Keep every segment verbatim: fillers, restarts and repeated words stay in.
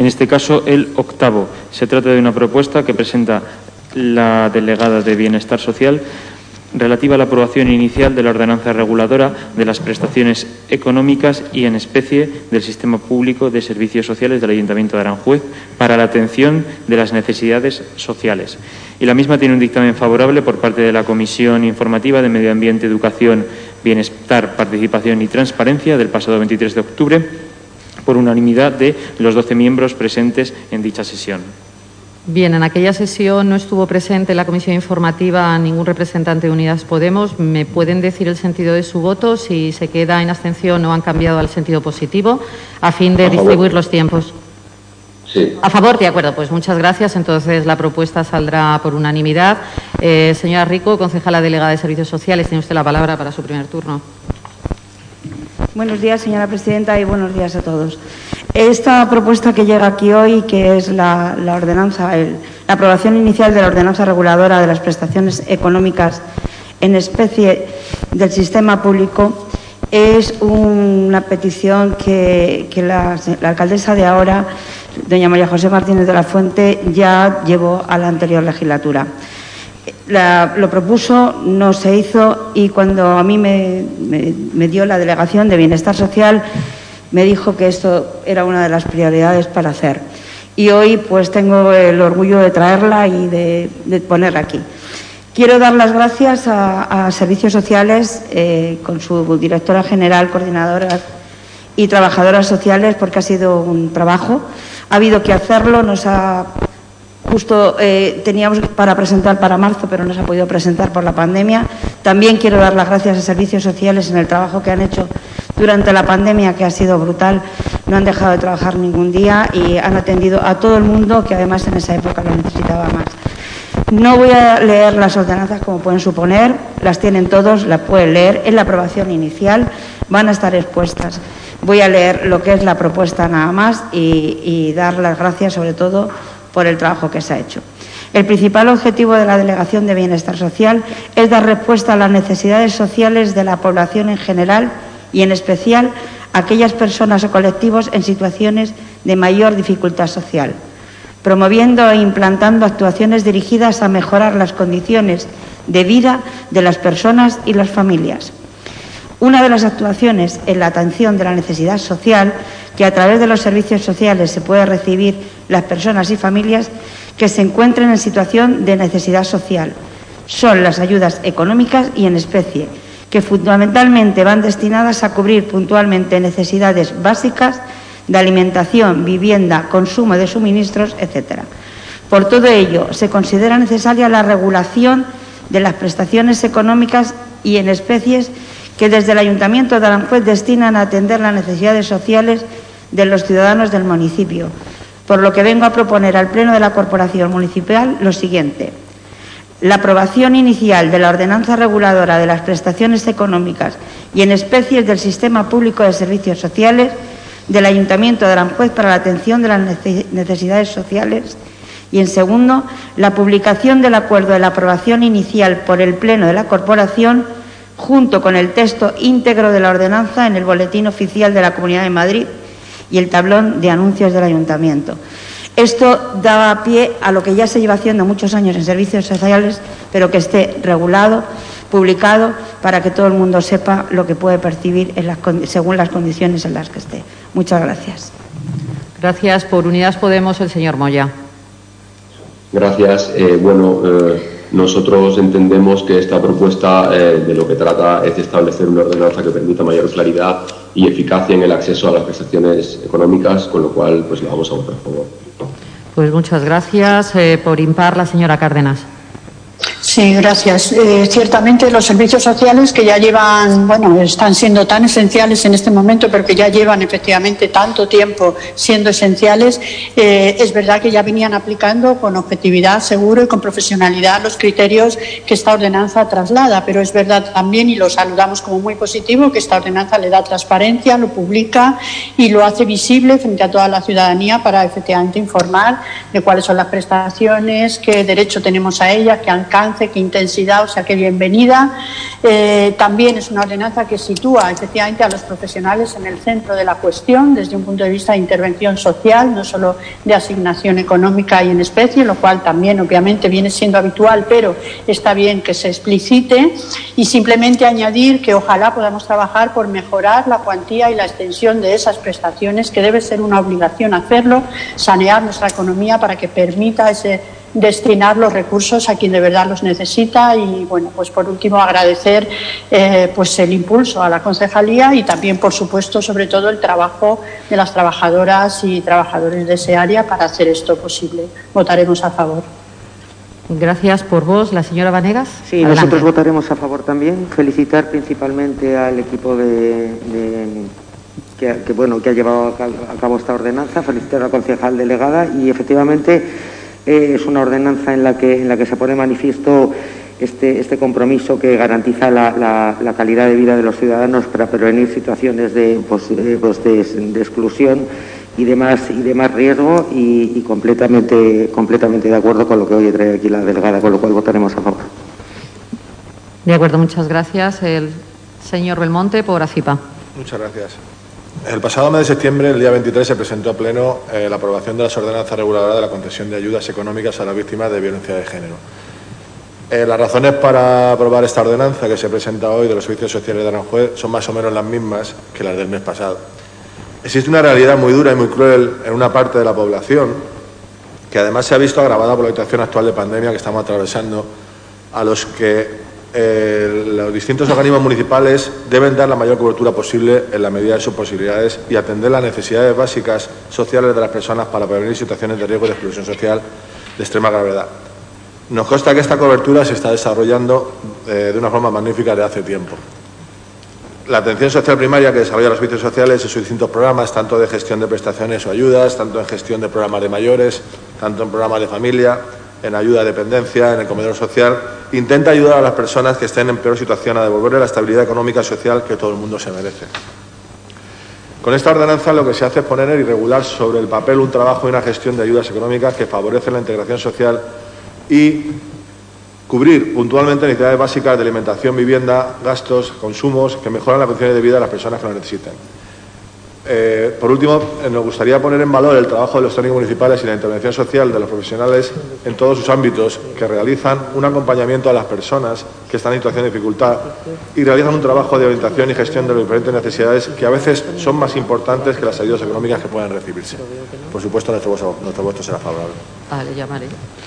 en este caso el octavo. Se trata de una propuesta que presenta la delegada de Bienestar Social relativa a la aprobación inicial de la ordenanza reguladora de las prestaciones económicas y en especie del sistema público de servicios sociales del Ayuntamiento de Aranjuez para la atención de las necesidades sociales. Y la misma tiene un dictamen favorable por parte de la Comisión Informativa de Medio Ambiente, Educación, Bienestar, Participación y Transparencia del pasado veintitrés de octubre por unanimidad de los doce miembros presentes en dicha sesión. Bien, en aquella sesión no estuvo presente en la comisión informativa ningún representante de Unidas Podemos. ¿Me pueden decir el sentido de su voto? Si se queda en abstención o han cambiado al sentido positivo, a fin de distribuir los tiempos. Sí. A favor, de acuerdo. Pues muchas gracias. Entonces la propuesta saldrá por unanimidad. Eh, señora Rico, concejala delegada de Servicios Sociales, tiene usted la palabra para su primer turno. Buenos días, señora presidenta, y buenos días a todos. Esta propuesta que llega aquí hoy, que es la, la ordenanza, el, la aprobación inicial de la ordenanza reguladora de las prestaciones económicas en especie del sistema público, es un, una petición que, que la, la alcaldesa de ahora, doña María José Martínez de la Fuente, ya llevó a la anterior legislatura. La, lo propuso, no se hizo, y cuando a mí me, me, me dio la delegación de Bienestar Social, me dijo que esto era una de las prioridades para hacer. Y hoy pues tengo el orgullo de traerla y de, de ponerla aquí. Quiero dar las gracias a, a Servicios Sociales, eh, con su directora general, coordinadoras y trabajadoras sociales, porque ha sido un trabajo. Ha habido que hacerlo, nos ha... Justo eh, teníamos para presentar para marzo, pero no se ha podido presentar por la pandemia. También quiero dar las gracias a Servicios Sociales en el trabajo que han hecho durante la pandemia, que ha sido brutal. No han dejado de trabajar ningún día y han atendido a todo el mundo, que además en esa época lo necesitaba más. No voy a leer las ordenanzas como pueden suponer, las tienen todos, las pueden leer. En la aprobación inicial van a estar expuestas. Voy a leer lo que es la propuesta nada más y, y dar las gracias sobre todo por el trabajo que se ha hecho. El principal objetivo de la Delegación de Bienestar Social es dar respuesta a las necesidades sociales de la población en general y en especial a aquellas personas o colectivos en situaciones de mayor dificultad social, promoviendo e implantando actuaciones dirigidas a mejorar las condiciones de vida de las personas y las familias. Una de las actuaciones en la atención de la necesidad social que a través de los servicios sociales se puede recibir las personas y familias que se encuentren en situación de necesidad social son las ayudas económicas y en especie, que fundamentalmente van destinadas a cubrir puntualmente necesidades básicas de alimentación, vivienda, consumo de suministros, etcétera. Por todo ello, se considera necesaria la regulación de las prestaciones económicas y en especies que desde el Ayuntamiento de Aranjuez destinan a atender las necesidades sociales de los ciudadanos del municipio, por lo que vengo a proponer al Pleno de la Corporación Municipal lo siguiente: la aprobación inicial de la ordenanza reguladora de las prestaciones económicas y en especies del Sistema Público de Servicios Sociales del Ayuntamiento de Aranjuez para la atención de las necesidades sociales y, en segundo, la publicación del acuerdo de la aprobación inicial por el Pleno de la Corporación junto con el texto íntegro de la ordenanza en el Boletín Oficial de la Comunidad de Madrid y el tablón de anuncios del Ayuntamiento. Esto daba pie a lo que ya se lleva haciendo muchos años en servicios sociales, pero que esté regulado, publicado, para que todo el mundo sepa lo que puede percibir en las, según las condiciones en las que esté. Muchas gracias. Gracias. Por Unidas Podemos, el señor Moya. Gracias. Eh, bueno, eh, nosotros entendemos que esta propuesta eh, de lo que trata es de establecer una ordenanza que permita mayor claridad y eficacia en el acceso a las prestaciones económicas, con lo cual pues la vamos a votar a favor. Pues muchas gracias. Eh, por impar, la señora Cárdenas. Sí, gracias. Eh, ciertamente los servicios sociales que ya llevan, bueno, están siendo tan esenciales en este momento, pero que ya llevan efectivamente tanto tiempo siendo esenciales, eh, es verdad que ya venían aplicando con objetividad, seguro y con profesionalidad los criterios que esta ordenanza traslada, pero es verdad también, y lo saludamos como muy positivo, que esta ordenanza le da transparencia, lo publica y lo hace visible frente a toda la ciudadanía para efectivamente informar de cuáles son las prestaciones, qué derecho tenemos a ellas, qué alcance alcance, qué intensidad, o sea que bienvenida. Eh, también es una ordenanza que sitúa efectivamente a los profesionales en el centro de la cuestión desde un punto de vista de intervención social, no solo de asignación económica y en especie, lo cual también obviamente viene siendo habitual, pero está bien que se explicite. Y simplemente añadir que ojalá podamos trabajar por mejorar la cuantía y la extensión de esas prestaciones, que debe ser una obligación hacerlo, sanear nuestra economía para que permita ese destinar los recursos a quien de verdad los necesita. Y bueno, pues por último agradecer eh, pues el impulso a la concejalía y también, por supuesto, sobre todo el trabajo de las trabajadoras y trabajadores de ese área para hacer esto posible. Votaremos a favor. Gracias por vos. La señora Vanegas. Sí, adelante. Nosotros votaremos a favor también. Felicitar principalmente al equipo de, de que, que bueno que ha llevado a cabo esta ordenanza. Felicitar a la concejal delegada y efectivamente Eh, es una ordenanza en la que en la que se pone manifiesto este, este compromiso que garantiza la, la, la calidad de vida de los ciudadanos para prevenir situaciones de, pues, de, pues de, de exclusión y de más, y de más riesgo y, y completamente, completamente de acuerdo con lo que hoy trae aquí la delegada, con lo cual votaremos a favor. De acuerdo, muchas gracias. El señor Belmonte por ACIPA. Muchas gracias. El pasado mes de septiembre, el día veintitrés, se presentó a pleno eh, la aprobación de las ordenanzas reguladoras de la concesión de ayudas económicas a las víctimas de violencia de género. Eh, las razones para aprobar esta ordenanza que se presenta hoy de los servicios sociales de Aranjuez son más o menos las mismas que las del mes pasado. Existe una realidad muy dura y muy cruel en una parte de la población que además se ha visto agravada por la situación actual de pandemia que estamos atravesando, a los que Eh, los distintos organismos municipales deben dar la mayor cobertura posible en la medida de sus posibilidades y atender las necesidades básicas sociales de las personas para prevenir situaciones de riesgo de exclusión social de extrema gravedad. Nos consta que esta cobertura se está desarrollando eh, de una forma magnífica desde hace tiempo. La atención social primaria que desarrolla los servicios sociales en sus distintos programas, tanto de gestión de prestaciones o ayudas, tanto en gestión de programas de mayores, tanto en programas de familia, en ayuda a dependencia, en el comedor social, intenta ayudar a las personas que estén en peor situación a devolverle la estabilidad económica y social que todo el mundo se merece. Con esta ordenanza lo que se hace es poner y regular sobre el papel un trabajo y una gestión de ayudas económicas que favorecen la integración social y cubrir puntualmente necesidades básicas de alimentación, vivienda, gastos, consumos que mejoran las condiciones de vida de las personas que lo necesiten. Eh, por último, eh, nos gustaría poner en valor el trabajo de los técnicos municipales y la intervención social de los profesionales en todos sus ámbitos, que realizan un acompañamiento a las personas que están en situación de dificultad y realizan un trabajo de orientación y gestión de las diferentes necesidades que a veces son más importantes que las ayudas económicas que puedan recibirse. Por supuesto, nuestro voto, nuestro voto será favorable. Ah, le llamaré.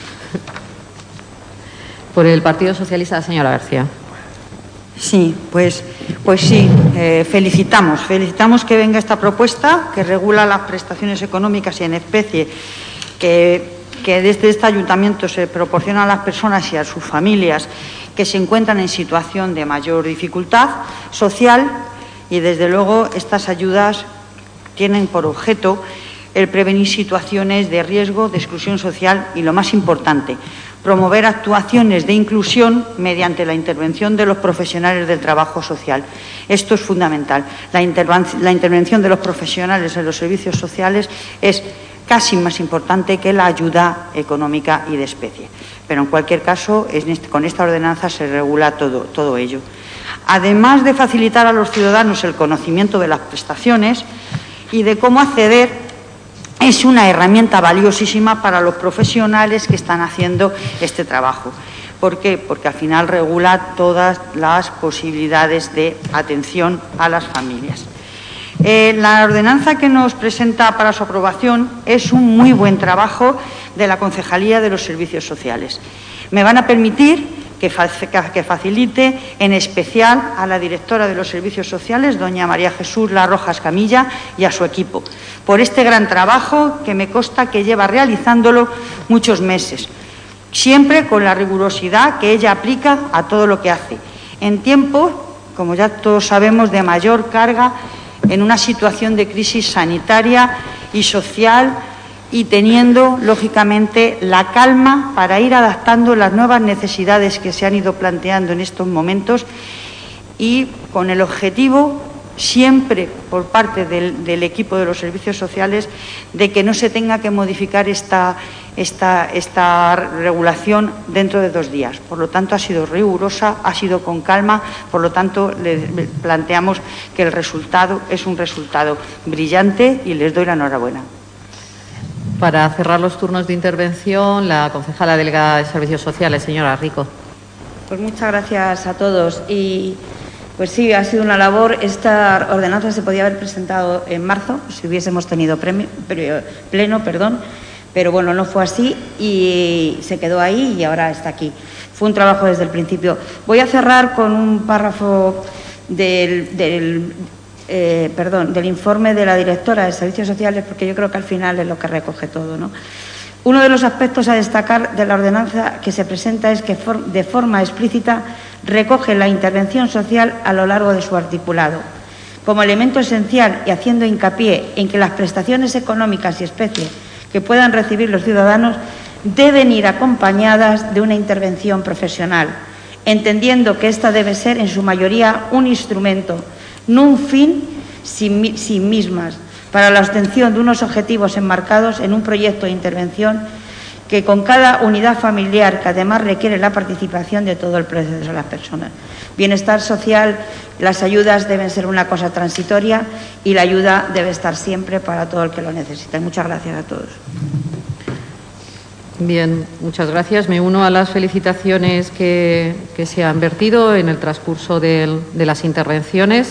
Por el Partido Socialista, la señora García. Sí, pues, pues sí, eh, felicitamos, felicitamos que venga esta propuesta que regula las prestaciones económicas y en especie que, que desde este ayuntamiento se proporciona a las personas y a sus familias que se encuentran en situación de mayor dificultad social y desde luego estas ayudas tienen por objeto el prevenir situaciones de riesgo, de exclusión social y, lo más importante, promover actuaciones de inclusión mediante la intervención de los profesionales del trabajo social. Esto es fundamental. La, la intervención de los profesionales en los servicios sociales es casi más importante que la ayuda económica y de especie. Pero, en cualquier caso, este, con esta ordenanza se regula todo, todo ello. Además de facilitar a los ciudadanos el conocimiento de las prestaciones y de cómo acceder, es una herramienta valiosísima para los profesionales que están haciendo este trabajo. ¿Por qué? Porque al final regula todas las posibilidades de atención a las familias. Eh, la ordenanza que nos presenta para su aprobación es un muy buen trabajo de la Concejalía de los Servicios Sociales. Me van a permitir que, que facilite en especial a la directora de los Servicios Sociales, doña María Jesús La Rojas Camilla, y a su equipo, por este gran trabajo que me consta que lleva realizándolo muchos meses, siempre con la rigurosidad que ella aplica a todo lo que hace, en tiempos, como ya todos sabemos, de mayor carga, en una situación de crisis sanitaria y social, y teniendo, lógicamente, la calma para ir adaptando las nuevas necesidades que se han ido planteando en estos momentos y con el objetivo siempre por parte del, del equipo de los servicios sociales de que no se tenga que modificar esta, esta, esta regulación dentro de dos días. Por lo tanto, ha sido rigurosa, ha sido con calma, por lo tanto, le planteamos que el resultado es un resultado brillante y les doy la enhorabuena. Para cerrar los turnos de intervención, la concejala delegada de Servicios Sociales, señora Rico. Pues muchas gracias a todos. Y pues sí, ha sido una labor. Esta ordenanza se podía haber presentado en marzo, si hubiésemos tenido premio, pleno, perdón, pero bueno, no fue así y se quedó ahí y ahora está aquí. Fue un trabajo desde el principio. Voy a cerrar con un párrafo del, del Eh, perdón, del informe de la directora de Servicios Sociales, porque yo creo que al final es lo que recoge todo, ¿no? Uno de los aspectos a destacar de la ordenanza que se presenta es que for de forma explícita recoge la intervención social a lo largo de su articulado, como elemento esencial y haciendo hincapié en que las prestaciones económicas y especie que puedan recibir los ciudadanos deben ir acompañadas de una intervención profesional, entendiendo que ésta debe ser en su mayoría un instrumento, no un fin sin, sin mismas, para la obtención de unos objetivos enmarcados en un proyecto de intervención que con cada unidad familiar, que además requiere la participación de todo el proceso de las personas. Bienestar social, las ayudas deben ser una cosa transitoria y la ayuda debe estar siempre para todo el que lo necesite. Muchas gracias a todos. Bien, muchas gracias. Me uno a las felicitaciones que, que se han vertido en el transcurso del, de las intervenciones,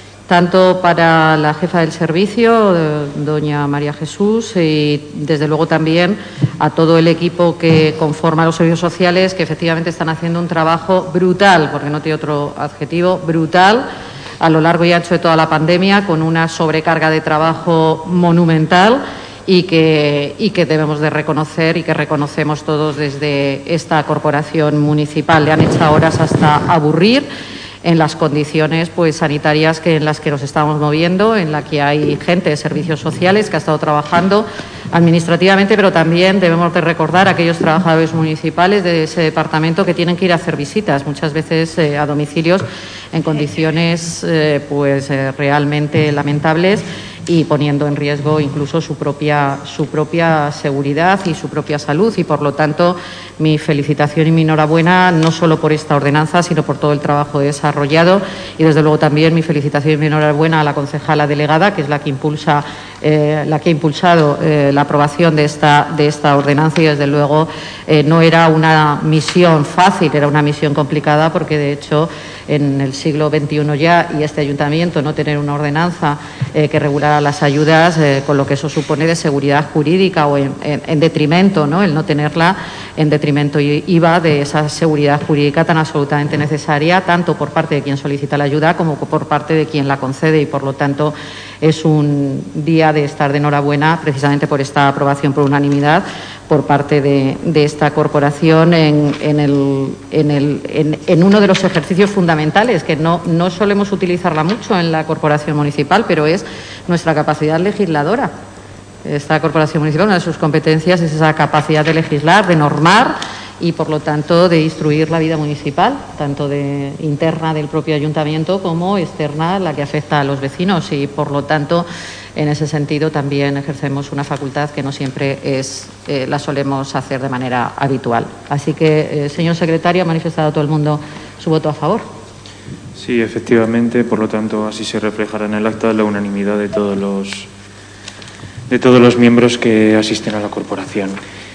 tanto para la jefa del servicio, doña María Jesús, y desde luego también a todo el equipo que conforma los servicios sociales, que efectivamente están haciendo un trabajo brutal, porque no tiene otro adjetivo, brutal, a lo largo y ancho de toda la pandemia, con una sobrecarga de trabajo monumental y que, y que debemos de reconocer y que reconocemos todos desde esta corporación municipal. Le han echado horas hasta aburrir en las condiciones pues sanitarias que en las que nos estamos moviendo, en la que hay gente de servicios sociales que ha estado trabajando administrativamente, pero también debemos de recordar a aquellos trabajadores municipales de ese departamento que tienen que ir a hacer visitas, muchas veces eh, a domicilios en condiciones eh, pues eh, realmente lamentables y poniendo en riesgo incluso su propia, su propia seguridad y su propia salud. Y, por lo tanto, mi felicitación y mi enhorabuena no solo por esta ordenanza, sino por todo el trabajo desarrollado. Y, desde luego, también mi felicitación y mi enhorabuena a la concejala delegada, que es la que impulsa, eh, la que ha impulsado eh, la aprobación de esta, de esta ordenanza. Y, desde luego, eh, no era una misión fácil, era una misión complicada, porque, de hecho, en el siglo veintiuno ya, y este ayuntamiento no tener una ordenanza eh, que regulara las ayudas, eh, con lo que eso supone de seguridad jurídica o en, en, en detrimento, ¿no? El no tenerla en detrimento iba de esa seguridad jurídica tan absolutamente necesaria, tanto por parte de quien solicita la ayuda como por parte de quien la concede, y por lo tanto es un día de estar de enhorabuena precisamente por esta aprobación por unanimidad por parte de, de esta corporación en, en, el, en, el, en, en uno de los ejercicios fundamentales, que no, no solemos utilizarla mucho en la corporación municipal, pero es nuestra capacidad legisladora. Esta corporación municipal, una de sus competencias es esa capacidad de legislar, de normar y, por lo tanto, de instruir la vida municipal, tanto de interna del propio ayuntamiento como externa, la que afecta a los vecinos. Y, por lo tanto, en ese sentido también ejercemos una facultad que no siempre es, eh, la solemos hacer de manera habitual. Así que, eh, señor secretario, ha manifestado todo el mundo su voto a favor. Sí, efectivamente, por lo tanto, así se reflejará en el acta la unanimidad de todos los, de todos los miembros que asisten a la corporación.